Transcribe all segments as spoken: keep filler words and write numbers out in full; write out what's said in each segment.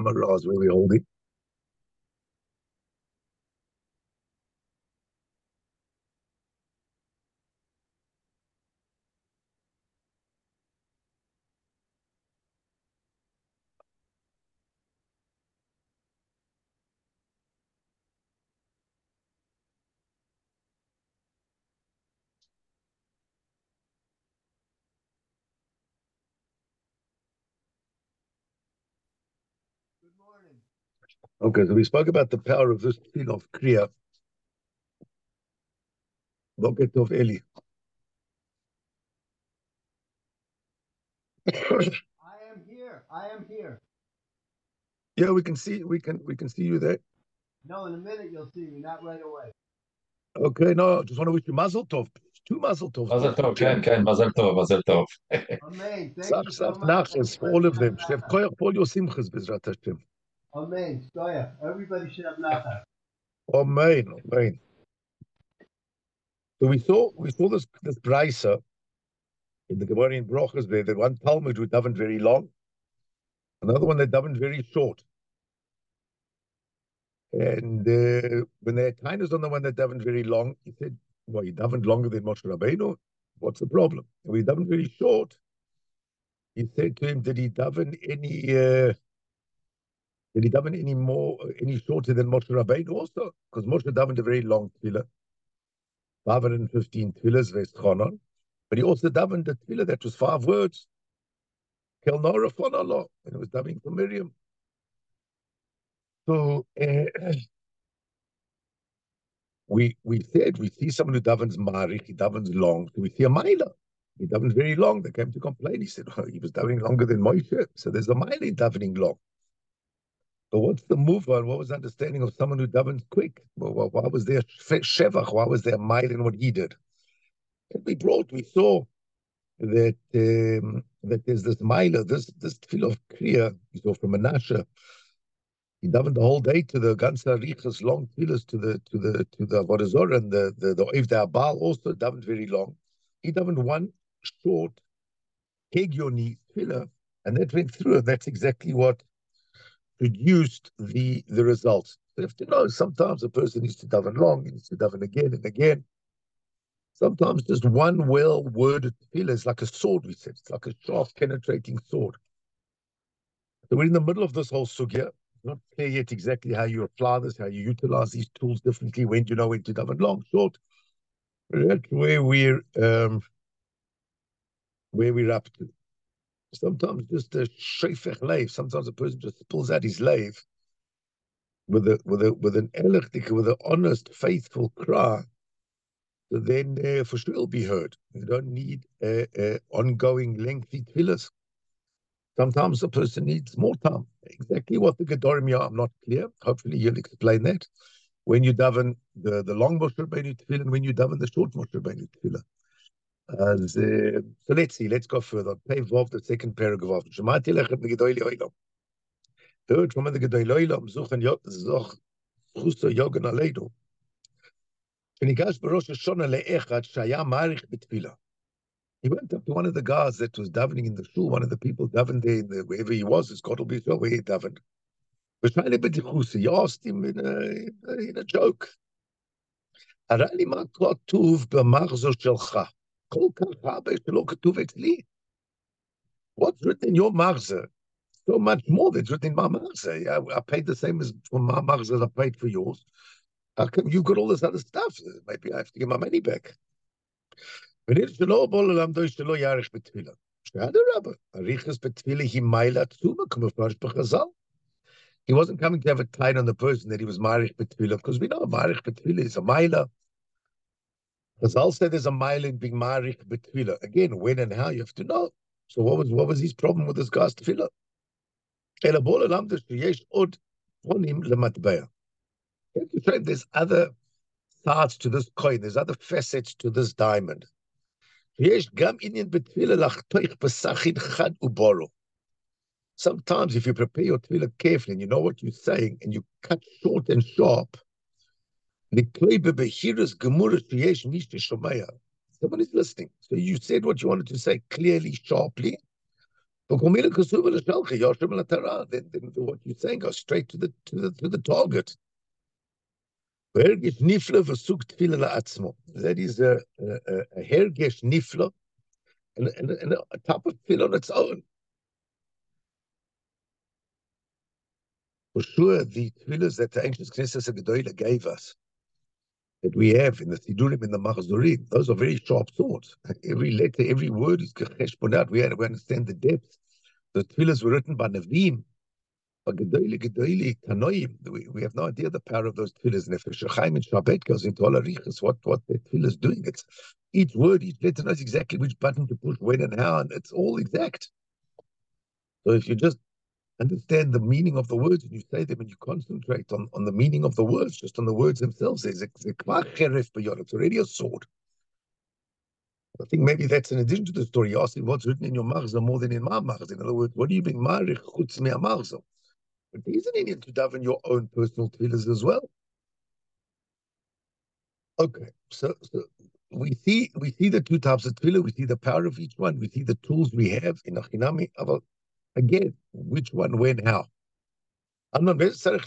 Amaraz, where we hold it. Good morning. Okay, so we spoke about the power of this thing of Kriya. Boker Tov Eli. I am here. I am here. Yeah, we can see we can we can see you there. No, in a minute you'll see me, not right away. Okay, no, just want to wish you Mazel Tov. Two Mazel Tovs. מזל טוב, כן, כן, מזל טוב, מזל טוב. Amen. Thank Sach, you so sach, much. nachas for all of them. Shev koyach for all your simchas, Bezrat Hashem. Amen. Stoya. Everybody should have nachas. Amen, amen. So we saw we saw this this brisa in the Gemara in Brochas there. The one Talmud who davened very long, another one that davened very short. And uh, when they had kindness on the one that davened very long, he said, "Well, he davened longer than Moshe Rabbeinu. What's the problem?" And when he davened very short, he said to him, "Did he daven any? Uh, did he daven any more, any shorter than Moshe Rabbeinu also? Because Moshe davened a very long tefillah, five hundred fifteen tefillahs v'eschonon, but he also davened a tefillah that was five words, Kel Nora Fon Allah, and it was davening for Miriam. So uh, we we said we see someone who davens marich, he davens long. So we see a mila. He davens very long. They came to complain. He said, oh, he was davening longer than Moshe. So there's a mila in davening long. But what's the move on? What was the understanding of someone who davens quick? Well, why was there shevach? Why was there mila in what he did? And we brought, we saw that um, that there's this mila, this this tefillah of kriya. We saw from Menashe. He davened the whole day to the ganze Arichas long tefillahs to the to the to the Avodah Zorah, and the the the Oiv Abal also davened very long. He davened one short Kegioni tefillah, and that went through, and that's exactly what produced the the results. You have to know sometimes a person needs to daven long, he needs to daven again and again. Sometimes just one well-worded tefillah is like a sword, we said. It's like a sharp, penetrating sword. So we're in the middle of this whole sugya. Not clear yet exactly how you apply this, how you utilize these tools differently, when do you know when to daven long, short. That's where we're um, where we're up to. Sometimes just a shefech leiv. Sometimes a person just pulls out his leiv with a with a with an electric, with an honest, faithful cry. So then, uh, for sure, it'll be heard. You don't need uh, uh, ongoing lengthy tefillahs. Sometimes a person needs more time. Exactly what the Gedorim are, I'm not clear. Hopefully, you'll explain that. When you daven the, the long Moshe Rabbeinu tefillah and when you daven the short Moshe Rabbeinu tefillah. As, uh, so let's see, let's go further. Pay Vav, the second paragraph. Shemati lechem v'gedolei olam. Heard from the Gedolei olam, zuchen zoch chusa yogan aleinu. Shenigash b'rosh Hashanah le'echad shaya marich b'tefillah. He went up to one of the guys that was davening in the shul, one of the people davened there, in the, wherever he was, his God will be sure where he davened. He asked him in a, in a joke, הראה לי מה כתוב במחזור שלך. כל כך הרבה שלא כתוב אצלי. What's written in your machzor? So much more that's written in my machzor. Yeah, I paid the same as for my machzor as I paid for yours. How come you got all this other stuff? Maybe I have to get my money back. שלא בוא ללמדו שלא יאריך בתפילה. שאדרבה, אריכות בתפילה היא מיילה עצומה, כמפורש בחז"ל. He wasn't coming to have a tie on the person that he was marich betfilah, because we know marich betfilah is a maila. Chazal said there's a maila in being marich betfilah. Again, when and how you have to know. So what was what was his problem with this guy's tefillah? Ela bol elam sheyesh od ponim lematbea. You have to show him there's other sides to this coin. There's other facets to this diamond. Sheyesh gam inyan betfilah lachtoich besachin chad uboro. Sometimes if you prepare your tefillah carefully and you know what you're saying and you cut short and sharp, someone is listening. So you said what you wanted to say clearly, sharply, Then, then what you're saying goes straight to the to the to the target. Hergesh nifla v'suk tefillah la'atzmo. That is a a, a hergesh nifla and, and, and a type of tefillah on its own. For sure, the tefillahs that the ancient Knesset Gedolah gave us, that we have in the Sidurim, in the Machzorim, those are very sharp swords. Every letter, every word is cheshbonat. We, we understand the depth. The tefillahs were written by Nevi'im, by Gedolah, Gedolah, Tanoim. We, we have no idea the power of those tefillahs. And if Chaim and Shabbat goes into all arichas, what, what the tefillah is doing, it's each word, each letter knows exactly which button to push, when and how, and it's all exact. So if you just understand the meaning of the words and you say them and you concentrate on, on the meaning of the words, just on the words themselves, it's already a sword. I think maybe that's in addition to the story. You ask him what's written in your marzah more than in my marzah. In other words, what do you mean marich chutz mea marzah? But there is an Indian to daven your own personal tefillahs as well. Okay, so, so we see we see the two types of tefillah. We see the power of each one. We see the tools we have in Achinami. Again, which one, when, how? Then what is this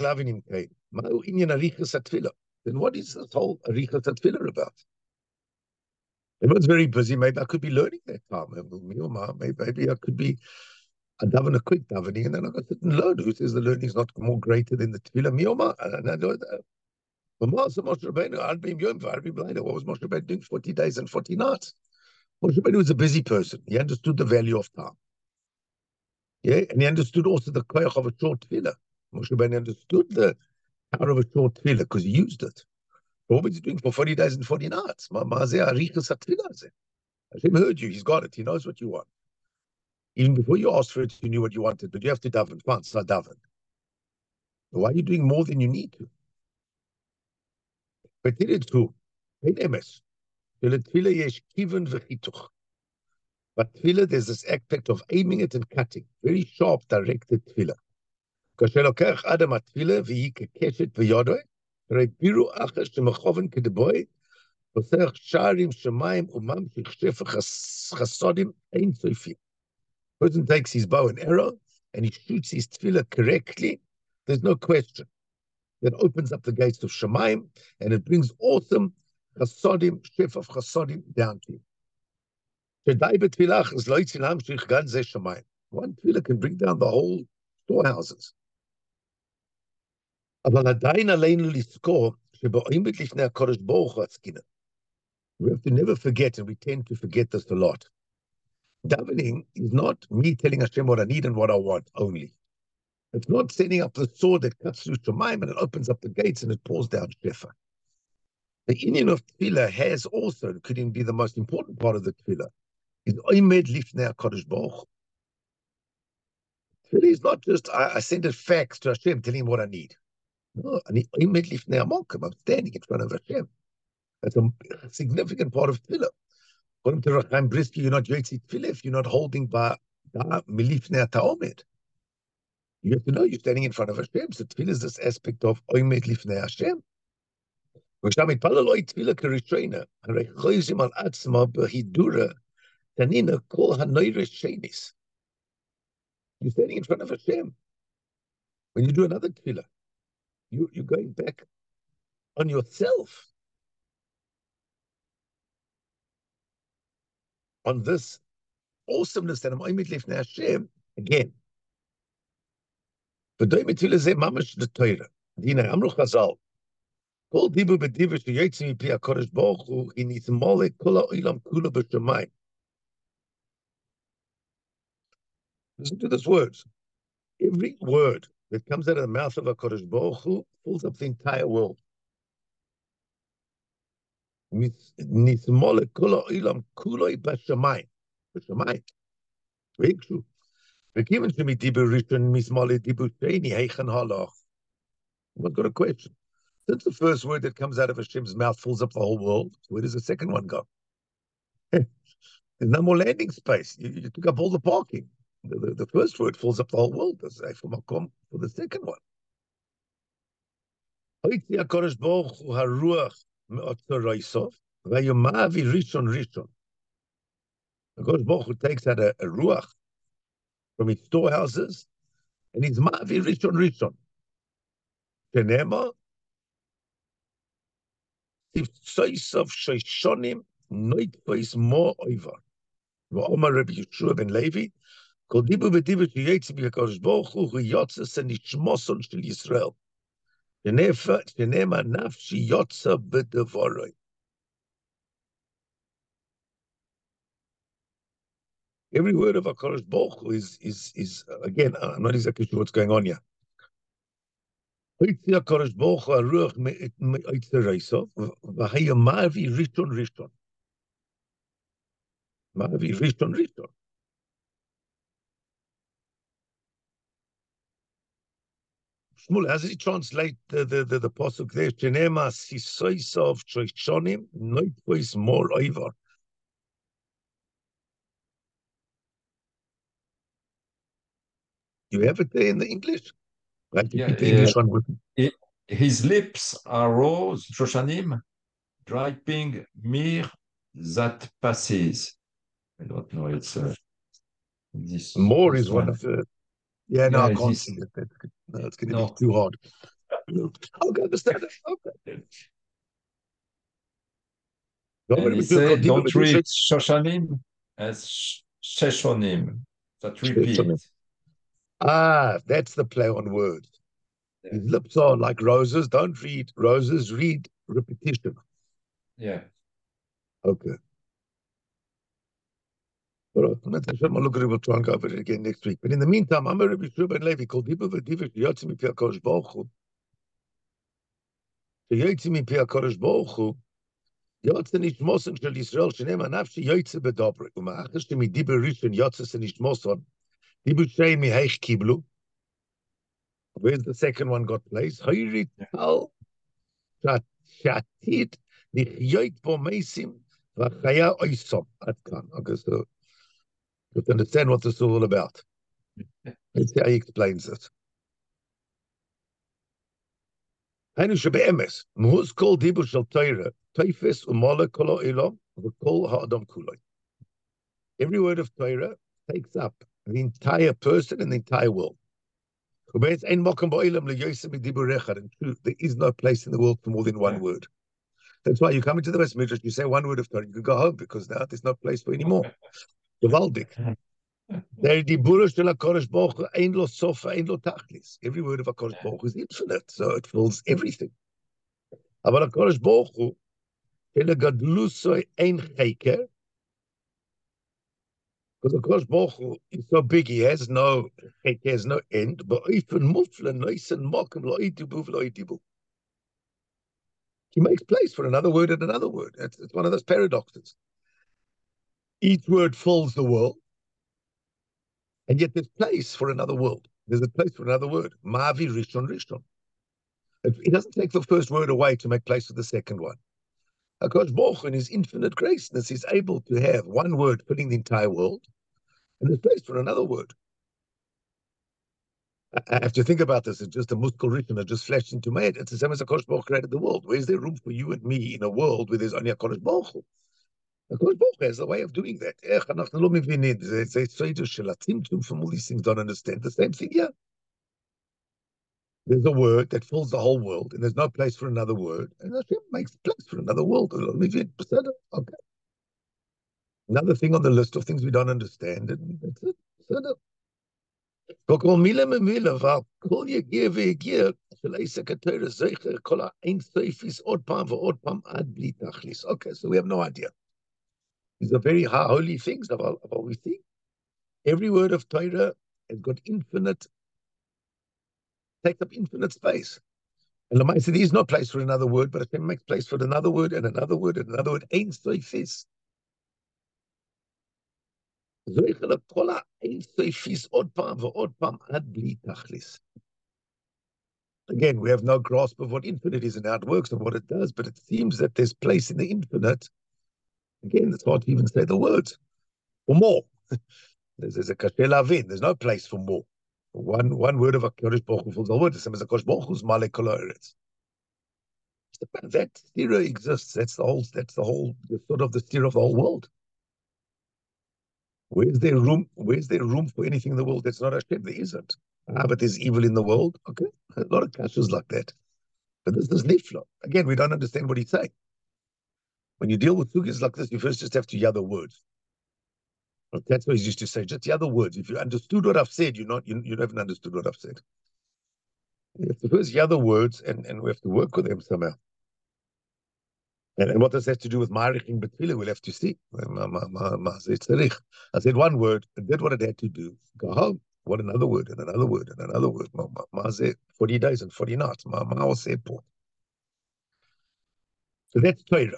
whole arichas tefillah about? Everyone's very busy. Maybe I could be learning that time. Maybe, maybe I could be a daven a quick davening, and then I got to learn. Who says the learning is not more greater than the tefillah? Miyoma. And I know that. What was Moshe Rabbeinu doing forty days and forty nights? Moshe Rabbeinu was a busy person. He understood the value of time. Yeah, and he understood also the koyach of a short tefillah. Moshe Rabbeinu understood the power of a short tefillah because he used it. But what was he doing for forty days and forty nights? Hashem heard you. He's got it. He knows what you want. Even before you asked for it, you knew what you wanted. But you have to daven. Fine, so daven. Why are you doing more than you need to? But it is true. But tefillah, there's this aspect of aiming it and cutting. Very sharp, directed tefillah. כאשר לוקח אדם התפילה והיא כקשת בידו, הרי בירו אחר שמכוון כדבוי, פותח שערים שמיים וממשיך שפע חסודים אין סופיים. Person takes his bow and arrow and he shoots his tefillah correctly. There's no question. That opens up the gates of Shemaim and it brings awesome chasodim, shef of chasodim down to you. One tefillah can bring down the whole storehouses. We have to never forget, and we tend to forget this a lot. Davening is not me telling Hashem what I need and what I want only. It's not setting up the sword that cuts through Shemaim and it opens up the gates and it pours down Shefa. The Indian of Tefillah has also, could even be the most important part of the Tefillah, is Oimed Lifnei HaKadosh Baruch Hu. Tefillah is not just, I, I send a fax to Hashem telling him what I need. No, I need Oimed Lifnei HaMokim. I'm standing in front of Hashem. That's a significant part of Tefillah. According to Chaim Brisky, you're not Yotzi Tefillah if you're not holding by Milifnei HaTaomed. You have to know you're standing in front of Hashem. So tefillah is this aspect of oimed lifnei Hashem. You're standing in front of Hashem. When you do another tefillah, you, you're going back on yourself. On this awesomeness that I'm oimed lifnei Hashem, again. V'doy mitfilah zeh mamash the Torah. Dinay amru Chazal. Kol dibu b'divu sheyotzim mipi HaKadosh Baruch Hu hi nitmoleh kol ha'olam kula b'shamayim. Listen to these words. Every word that comes out of the mouth of HaKadosh Baruch Hu fills up the entire world. Nitmoleh kol ha'olam kula b'shamayim. B'shamayim. Very true. What got a question? Since the first word that comes out of Hashem's mouth fills up the whole world, where does the second one go? There's no more landing space. You, you took up all the parking. The, the, the first word fills up the whole world. There's a for the second one. HaKadosh Baruch Hu takes out a, a ruach from his storehouses, and he's Ma'avi Rishon Rishon. Shenema, if Soisav Shoshonim, Noitvois Mo Oivar. V'Omar Rabbi Yeshua ben Levi, Kol Dibu V'Divu Sheyetzi B'Hakadosh Baruch Hu, Hu Yotzes Nishmoson Shel Yisrael. Shenema Nafshi Yotza B'Devoroi. Every word of HaKadosh Baruch Hu is, is, is, again, I'm not exactly sure what's going on here. Hoitzi HaKadosh Baruch Hu Aruach Me'oitze Reiso, V'haya Ma'avi Rishon Rishon. Ma'avi Rishon Rishon. Shmuel, how does he translate the, the, the, the pasuk there? Shenema Sisoisav Shoshonim, Noitvois Mor Oivar. You have it there in the English? I have to Yeah, keep the English uh, one with me. he- his lips are rose, Shoshanim, dripping myrrh that passes. I don't know. It's uh, this More this is one one. of the. Yeah, no, I Yeah, can't this see it. That's, no, it's going to be no. too hard. I'll understand it. Okay. And he said, don't read Shoshanim as sh- Sheshonim. That repeat. Ah, that's the play on words. Yeah. His lips are like roses. Don't read roses, read repetition. Yeah. Okay. All right. Look at it. We'll try and go over it again next week. But in the meantime, I'm a Rabbi Shua ben Levi called Dibu V'Divish Yotzi Mi Pi HaKadosh Baruch Hu. Yotzi Mi Pi HaKadosh Baruch Hu. Yotze Nishmoson Shel Yisrael Shenema Nafshi Yotze B'Dobre. U'ma'achas Shemi Dibu Rishon Yotze Nishmoson. Dibu Shei Mi Heich Kiblu. Where's the second one got placed? Hayrit Tal Shatid Nichyot Bo Meisim V'Chaya Oisom. At kan. Okay, so you have to understand what this is all about. Let's see how he explains it. Hainu shebe'emes, muhuz kol dibu shel Torah, teifes u'mola kol ha'olam, v'kol ha'adam kuloi. Every word of Torah takes up the entire person and the entire world. In truth, there is no place in the world for more than one Yeah. word. That's why you come into the West Midrash, you say one word of Torah, you can go home because now there's no place for any more. Gewaldig. Every word of HaKadosh Baruch Hu is infinite, so it fills everything. But HaKadosh Baruch Hu, because HaKadosh Baruch Hu is so big, he has no, he has no end. But he makes place for another word and another word. It's, it's one of those paradoxes. Each word fills the world, and yet there's place for another world. There's a place for another word. Ma'avi Rishon Rishon. It doesn't take the first word away to make place for the second one. HaKadosh Baruch Hu, in his infinite graceness, is able to have one word filling the entire world, and there's place for another word. I have to think about this. It's just a muskal rishon that just flashed into my head. It's the same as HaKadosh Baruch Hu created the world. Where's there room for you and me in a world where there's only HaKadosh Baruch Hu? HaKadosh Baruch Hu has a way of doing that. From all these things don't understand. The same thing here. There's a word that fills the whole world, and there's no place for another word, and Hashem makes place for another world. Okay. Another thing on the list of things we don't understand, and that's it. כל מילה ממילה, אבל כל יגיע ויגיע של עסק התורה זכר, כל האין סופיס עוד פעם ועוד פעם עד בלי תכליס. Okay, so we have no idea. These are very high, holy things, אבל, אבל we see every word of Torah has got infinite, takes up infinite space. And Lamai said, there is no place for another word, but Hashem makes place for another word and another word and another word. Ein soifis. Zoichel kol ha'ein soifis עוד פעם ועוד פעם עד בלי תכליס. Again, we have no grasp of what infinite is and how it works and what it does, but it seems that there's place in the infinite. Again, it's hard to even say the words. For more. There's, there's a kasher lavin. There's no place for more. One one word of HaKadosh Baruch Hu fills the word. The same as HaKadosh Baruch Hu's malek kol ha'eretz. That stira exists. That's the whole. That's the whole. The sort of the stira of the whole world. Where's there room? Where's there room for anything in the world that's not Hashem? There isn't. Ah, but there's evil in the world. Okay, a lot of kashas like that. But this is nifla. Again, we don't understand what he's saying. When you deal with sugis like this, you first just have to hear the words. That's what he used to say. Just the other words. If you understood what I've said, you're not, you, you haven't understood what I've said. You have to first hear the words, and, and we have to work with them somehow. And, and what this has to do with Ma'ariching Betfilah, we'll have to see. I said one word, and did what it had to do. Go home. What another word, and another word, and another word. forty days and forty nights. So that's Torah.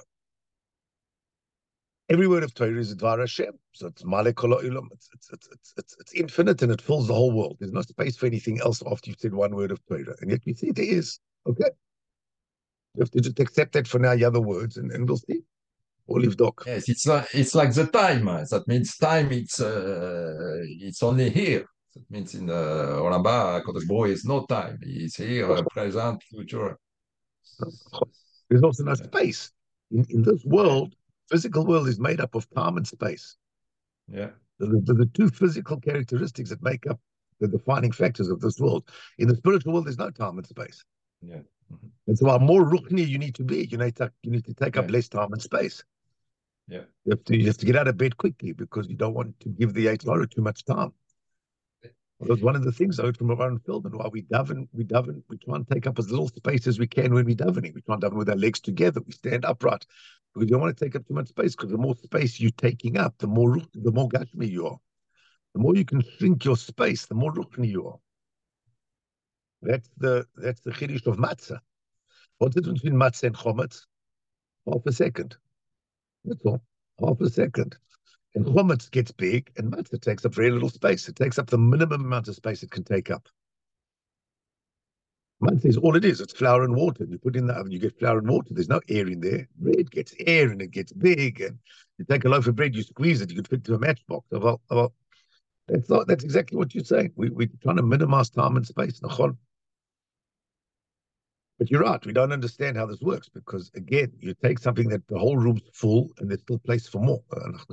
Every word of Torah is Dvar Hashem. So it's Malek Kol Ha'olam. It's, it's, it's, it's, it's, it's infinite, and it fills the whole world. There's no space for anything else after you've said one word of Torah. And yet we see there is. Okay? You have to just accept that for now, the other words, and, and we'll see. Or leave doc. Yes, it's like it's like the time. That means time. It's uh, it's only here. That means in the Olam Haba, Kodesh Baruch Hu is no time. It's here, uh, present, future. There's also no space. In, in this world, physical world is made up of time and space. Yeah. The, the, the two physical characteristics that make up the defining factors of this world. In the spiritual world, there's no time and space. Yeah. Mm-hmm. And so, our more ruchni you need to be, you need to, you need to take yeah. up less time and space. Yeah. You have to you have to get out of bed quickly because you don't want to give the Eitzara too much time. Because one of the things I heard from Aaron Feldman, while we daven, we daven, we try and take up as little space as we can when we davening. We try and daven with our legs together. We stand upright because you don't want to take up too much space. Because the more space you're taking up, the more the more gashmi you are. The more you can shrink your space, the more ruchni you are. That's the that's the chiddush of matzah. What's the difference between matzah and chometz? Half a second. That's all. Half a second. And chometz gets big, and matzah takes up very little space. It takes up the minimum amount of space it can take up. Matzah is all it is. It's flour and water. You put it in the oven, you get flour and water. There's no air in there. Bread gets air, and it gets big. And you take a loaf of bread, you squeeze it, you can fit it to a matchbox. Well, well, that's not. That's exactly what you're saying. We, we're trying to minimize time and space. But you're right, we don't understand how this works because, again, you take something that the whole room's full and there's still place for more.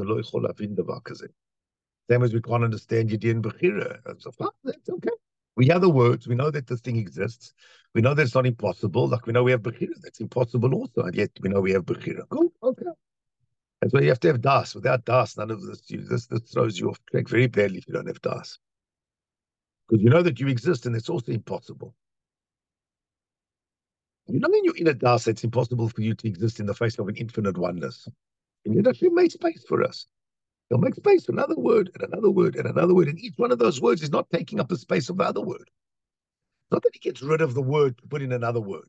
Same as we can't understand Yedin Bechira. So, that's okay. We hear the words, we know that this thing exists, we know that it's not impossible, like we know we have Bechira, that's impossible also, and yet we know we have Bechira. Good, okay. That's why you have to have Das. Without Das, none of this, you, this, this throws you off track very badly if you don't have Das. Because you know that you exist and it's also impossible. You know, when you're in a das, it's impossible for you to exist in the face of an infinite oneness. And yet Hashem made space for us. He'll make space for another word and another word and another word. And each one of those words is not taking up the space of the other word. Not that he gets rid of the word to put in another word.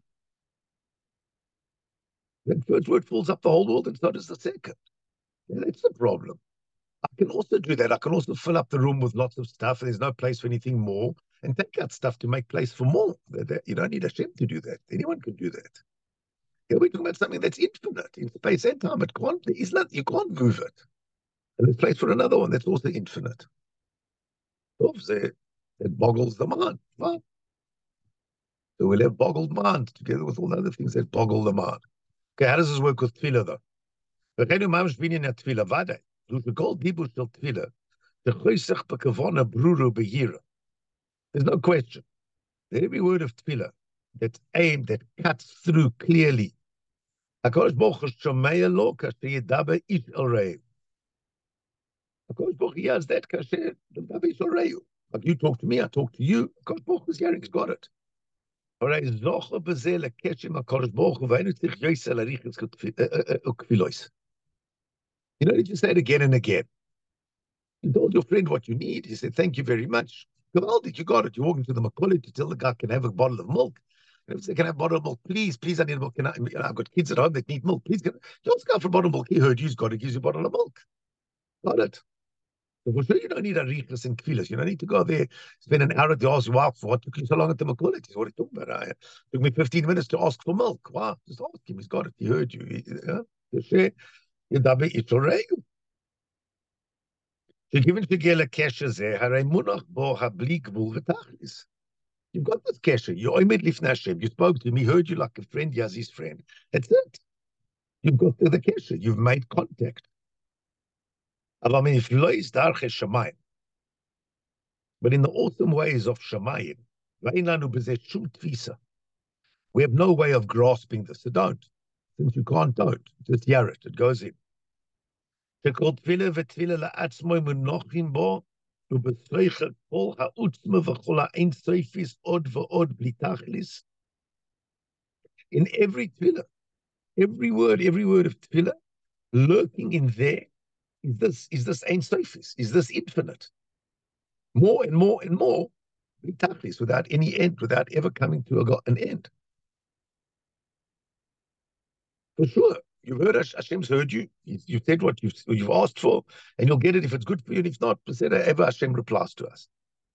That first word fills up the whole world and so does the second. And that's the problem. I can also do that. I can also fill up the room with lots of stuff and there's no place for anything more. And take out stuff to make place for more. You don't need Hashem to do that. Anyone can do that. Here we're talking about something that's infinite in space and time. It can't, it's not, you can't move it. And there's place for another one that's also infinite. It boggles the mind. Fine. So we'll have boggled mind together with all the other things that boggle the mind. Okay, how does this work with tefillah though? There's no question that every word of tefillah that's aimed, that cuts through clearly. HaKadosh Baruch Hu shomea lo kasher yedaber ish el re'eu. HaKadosh Baruch Hu hears that kasher yedaber ish el re'eu. Like you talk to me, I talk to you. HaKadosh Baruch Hu's hearing, he's got it. Alright, zocher b'zeh lekeshem HaKadosh Baruch Hu v'einu tzich yoyse l'richos ukfilois. You know, did you say it again and again? You told your friend what you need. He said, thank you very much. Gewaldig, you got it. You walk into the Macaulay to tell the guy, can I have a bottle of milk? And if they can I have a bottle of milk, please, please, I need milk. Can I, you know, I've got kids at home that need milk. Please, can I? You also go for a bottle of milk. He heard you've got it, gives you a bottle of milk. Got it. So for sure, you don't need a richness and kfilas. You don't need to go there, spend an hour at the ask, wow, for what took you so long at the Macaulay? What are you talking about? It took me fifteen minutes to ask for milk. Wow, just ask him. He's got it. He heard you. He, yeah? You've got this kesher. You oimed lifnei Hashem. You spoke to him. He heard you like a friend. He has his friend. That's it. You've got the, the kesher. You've made contact. אבל מנפלאות דרכי שמיים. But in the awesome ways of Shemayim, ואין לנו בזה שום תפיסה. We have no way of grasping this, so don't. Since you can't, don't. Just hear it, it goes in. שכל תפילה ותפילה לעצמו מונחים בו, ובסויך כל העוצמה וכל האינסופיס עוד ועוד בלי תכליס. In every tefillah, every word, every word of tefillah, lurking in there, is this, is this Ein Sophis, is this infinite. More and more and more, without any end, without ever coming to a, an end. For sure, you've heard Hashem's heard you. You've said what you've, you've asked for, and you'll get it if it's good for you, and if not, ever Hashem replies to us.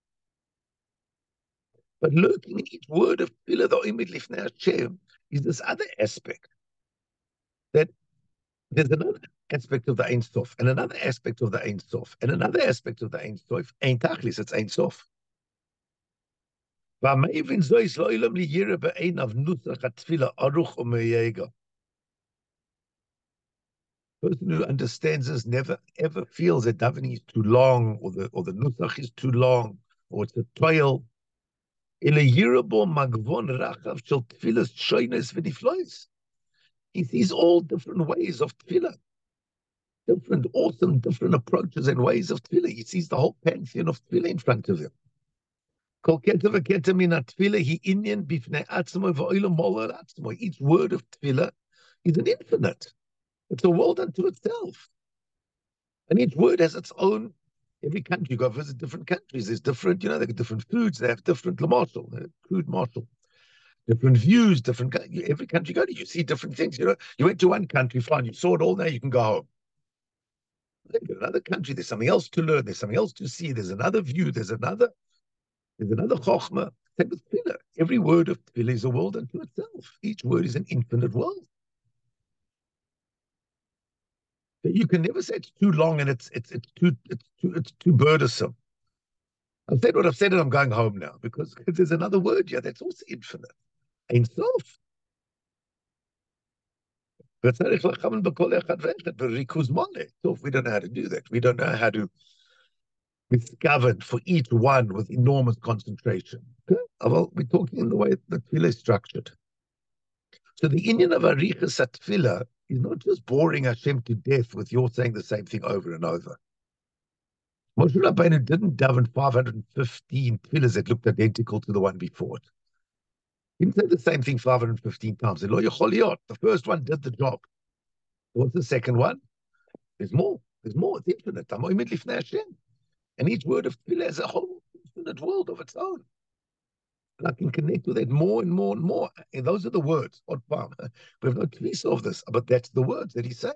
But lurking in each word of Tefillah, the Omed Lifnei Hashem, is this other aspect that there's another aspect of the Ein Sof, and another aspect of the Ein Sof, and another aspect of the Ein Sof. Ein Tachlis, it's Ein Sof. Person who understands this never ever feels that davening is too long, or the or the nusach is too long, or it's a toil. He sees all different ways of tefillah, different, awesome, different approaches and ways of tefillah. He sees the whole pantheon of tefillah in front of him. Each word of tefillah is an infinite. It's a world unto itself. And each word has its own. Every country, you go visit different countries. There's different, you know, they have different foods. They have different marshal, food marshal, different views, different. Every country you go to, you see different things. You know, you went to one country, fine, you saw it all. Now you can go home. Then you go to another country. There's something else to learn. There's something else to see. There's another view. There's another. There's another chokhmah. Same with tefillah. Every word of tefillah is a world unto itself. Each word is an infinite world. You can never say it's too long and it's it's it's too it's too it's too burdensome. I've said what I've said and I'm going home now because there's another word here that's also infinite. Ein Sof. We don't know how to do that. We don't know how to discover for each one with enormous concentration. Okay? Well, we're talking in the way that tefillah is structured. So the Indian of Arichas Tefillah is not just boring Hashem to death with your saying the same thing over and over. Moshe Rabbeinu didn't daven five hundred fifteen tefillahs that looked identical to the one before it. He didn't say the same thing five hundred fifteen times. The first one did the job. What's the second one? There's more. There's more. It's infinite. And each word of tefillah has a whole infinite world of its own. And I can connect with it more and more and more. And those are the words. We have no tefillah of this, but that's the words that he's saying.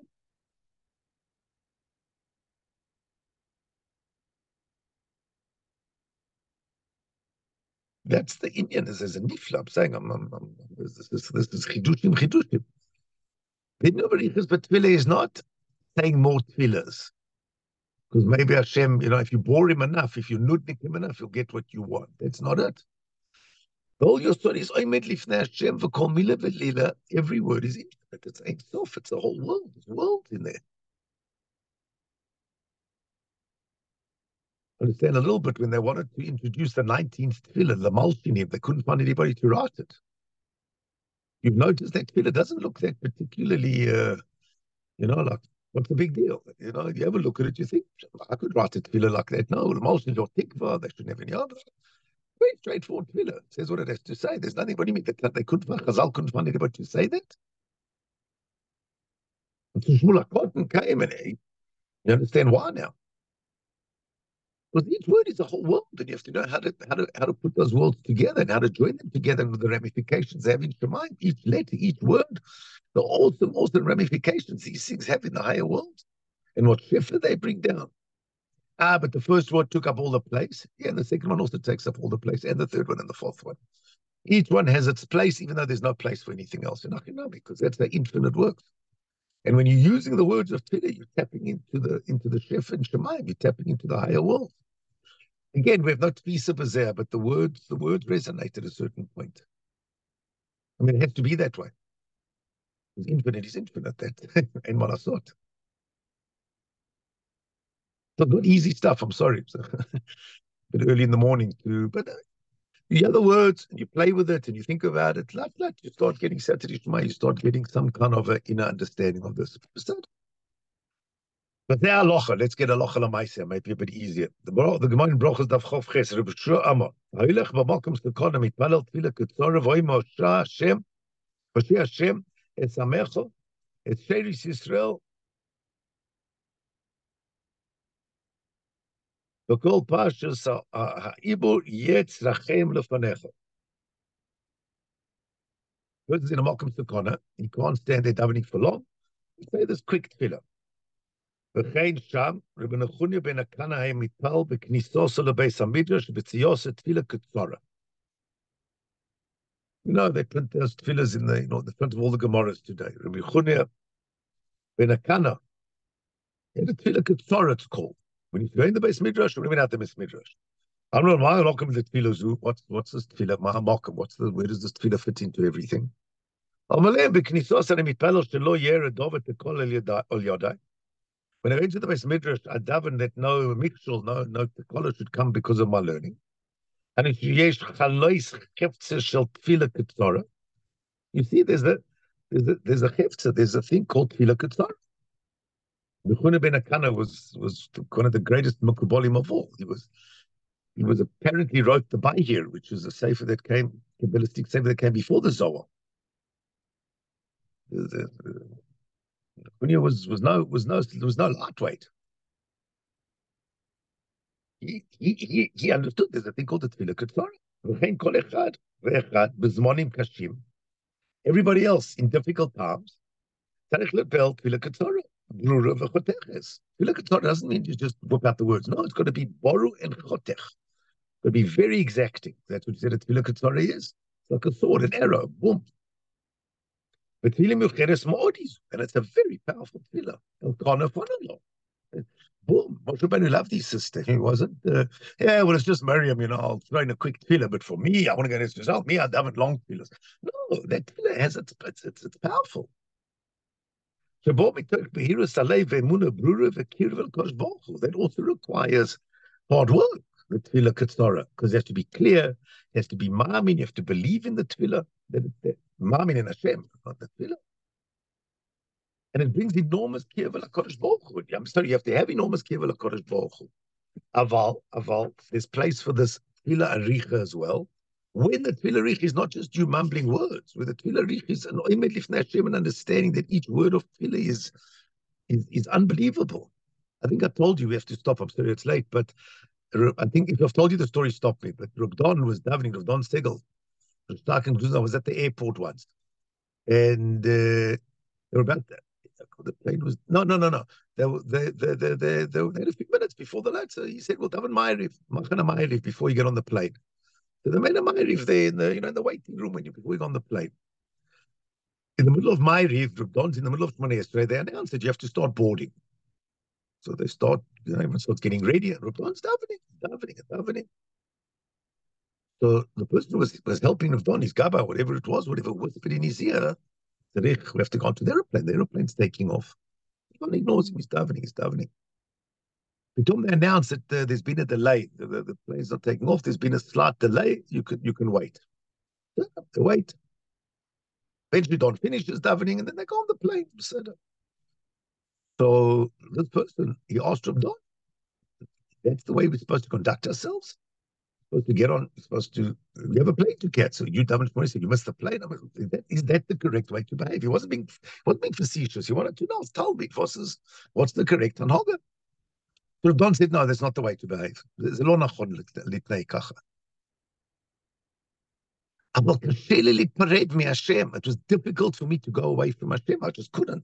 That's the Indian. This is a nifla. I'm saying, I'm, I'm, I'm, this is this is chidushim, chidushim. The Barichas Tefillah is not saying more tefillahs. Because maybe Hashem, you know, if you bore him enough, if you nudnik him enough, you'll get what you want. That's not it. All your stories, Omed Lifnei Hashem v'kol mila v'lila, every word is infinite. It's Ein Sof. It's a whole world. There's worlds in there. Understand a little bit when they wanted to introduce the nineteenth tefillah, the Malshinim, they couldn't find anybody to write it. You've noticed that tefillah doesn't look that particularly, uh, you know, like, what's the big deal? You know, if you ever look at it, you think, I could write a tefillah like that. No, the Malshinim or tikva, they shouldn't have any other. Very straightforward tefillah. It says what it has to say. There's nothing. What do you mean that they couldn't find? Chazal couldn't find anybody to say that. And so Shmuel HaKohen came, and he, you understand why now? Because each word is a whole world, and you have to know how to how to how to put those worlds together and how to join them together with the ramifications they have in Shemayim. Each letter, each word, the awesome, awesome ramifications these things have in the higher world, and what shefa they bring down. Ah, but the first word took up all the place. Yeah, and the second one also takes up all the place, and the third one and the fourth one. Each one has its place, even though there's no place for anything else. And I can know because that's the infinite works. And when you're using the words of tefillah, you're tapping into the into the shefa and Shemayim. You're tapping into the higher world. Again, we have no tefisa b'zeh, but the words the words resonate at a certain point. I mean, it has to be that way. Because infinite is infinite. That ain't what I thought. So not easy stuff, I'm sorry. So, a bit early in the morning too, but uh, you hear the words and you play with it and you think about it. Like that, you start getting Saturday Shema, you start getting some kind of a inner understanding of this. But there halacha, let's get halacha lamaisa, might be a bit easier. The the Gemara in Brachos daf chof ches, Reb Shua Amar, ha'ilech b'makom sekona mitpalel tefila ketzora v'oimo shah Hashem, v'shi Hashem, et samecho, et sheris Yisrael, v'kol pashas ha'ibur yetz rachem lefanecha. Person's in a makom sekona, he can't stand there davening for long. You say this quick tefillah. וכן שם, רבי נחוניה בן הקנה היה מתפלל בכניסתו לבית המדרש בציוס תפילה קצרה. You know, they print those tefillahs in the, you know, the front of all the Gemaras today. Rabbi Nachunיה ben Akana had a tefillah ketzara, it's called. When you go in the base midrash, or even at the base midrash. I don't know why I the tefillah zoo. What's what's this tefillah? Mahamokim. What's the where does this tefillah fit into everything? Amalem beknisos ani mitpalel shelo yered dovet tekol el yodai. When I went to the base midrash, I davened that no mikshul, no no tekol should come because of my learning. And if yesh chalois cheftzeh shel tefillah ketzara, you see, there's a there's a there's a cheftzeh, there's a thing called tefillah ketzara. Nachunיה ben Akana was was one of the greatest mukabolim of all. He was he was apparently wrote the Bahir, which was a sefer that came, Kabbalistic sefer that came before the Zohar. Nachunיה was was no was no there was no lightweight. He he he he understood there's a thing called the tefillah ketzara. V'chein kol echad ve'echad b'zmonim kashim. Everybody else in difficult times, tzarich lebel tefillah ketzara. Brura v'choteches. Tefillah ketzara doesn't mean you just whip out the words. No, it's got to be boru and chotech. It's got to be very exacting. That's what you said a tefillah ketzara is. It's like a sword, an arrow, boom. But tefillah mucheres ma'odis, and it's a very powerful tefillah. Elkanah fanalo. Boom. Moshe Rabbeinu loved his sister. He wasn't, uh, yeah, well, it's just Miriam, you know, I'll throw in a quick tefillah, but for me, I want to go to this result. Me, I davened long tefillahs. No, that tefillah has, it's, it's, it's, it's powerful. That also requires hard work, the tefillah ketzara, because it has to be clear, it has to be ma'amin, you have to believe in the tefillah, that it's ma'amin in Hashem, not the tefillah. And it brings enormous kievah l'kodesh baruch Hu. I'm sorry, you have to have enormous kievah l'kodesh baruch Hu. Aval, aval, there's place for this tefillah aricha as well. When the tefillah aricha is not just you mumbling words, where the tefillah aricha is an oimed lifnei Hashem, and understanding that each word of tefillah is, is is unbelievable. I think I told you we have to stop. I'm sorry, it's late, but I think if I've told you the story, stop me. But Reb Don was davening, Reb Don Segel, I was at the airport once, and uh, they were about that. The plane was no, no, no, no. They were they they they they, they, they had a few minutes before the light. So he said, "Well, daven Ma'ariv, Machana Ma'ariv before you get on the plane." So they made a Ma'ariv there in the you know in the waiting room when you before you go on the plane. In the middle of Ma'ariv, Reb Don's in the middle of Shmoneh Esrei. They announced that you have to start boarding. So they start, you know, everyone starts getting ready, and Reb Don's davening, davening, and davening. So the person who was was helping Reb Don, his gaba, whatever it was, whatever was fit in his ear. We have to go onto the aeroplane. The aeroplane's taking off. Everyone ignores him. He's davening. He's davening. Because they announced that uh, there's been a delay. The, the, the plane's not taking off. There's been a slight delay. You can you can wait. So they wait. Eventually, Don finishes davening, and then they go on the plane. So this person, he asked him, Don, that's the way we're supposed to conduct ourselves? Supposed to get on, supposed to, we have a plane to catch. So you davened for said you missed the plane. I mean, is that, is that the correct way to behave? He wasn't being, wasn't being facetious. He wanted to know, tell me, what's, what's the correct hanhaga? So Don said, no, that's not the way to behave. It was difficult for me to go away from Hashem. I just couldn't.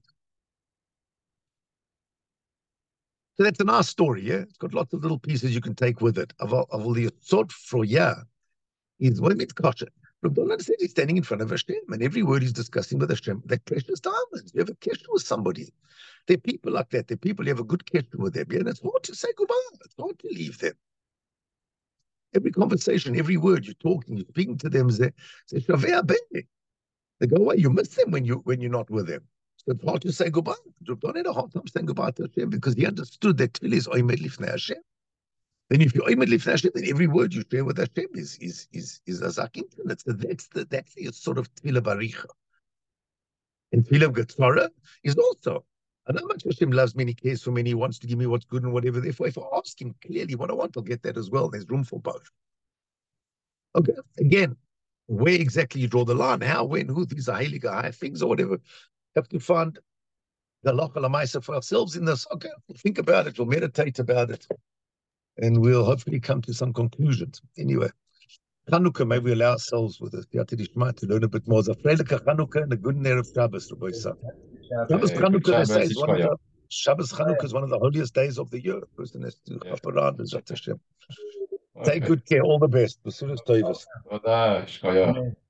So that's a nice story, yeah? It's got lots of little pieces you can take with it. Of all the sort for yeah, is what it's kosher. Reb Don understands he's standing in front of Hashem, and every word he's discussing with Hashem, they're precious diamonds. You have a kesher with somebody. They're people like that. They're people you have a good kesher with them, yeah? And it's hard to say goodbye. It's hard to leave them. Every conversation, every word you're talking, you're speaking to them, they say, they go away. You miss them when, you, when you're not with them. So it's hard to say goodbye. Rabban had a hard time saying goodbye to Hashem because he understood that tefillah is oimed lifnei Hashem. Then if you're oimed lifnei Hashem, then every word you share with Hashem is is is is azak infinite. So that's the that's the sort of tefillah baricha. And tefillah Getzorah is also. I know how much Hashem loves me and He cares for me and He wants to give me what's good and whatever. Therefore, if I ask Him clearly what I want, I'll get that as well. There's room for both. Okay, again, where exactly you draw the line, how, when, who, these are heilige high things or whatever, have to find the halacha l'maisa for ourselves in this. Okay, we'll think about it, we'll meditate about it, and we'll hopefully come to some conclusions. Anyway, Chanukah, maybe we allow ourselves with the Siyata Dishma to learn a bit more. Zafreilika Chanukah and a good Erev Shabbos, Rabbi Yisrael. Shabbos Uh, good Chanukah, they say, Shabbos, is one of Yishmaya. the Shabbos Chanukah is one of the holiest days of the year. A person has to Yeah. hop around and Zat Hashem. Okay. Take good care, all the best. B'suras Tovos. Toda, Shkoyach. Amen.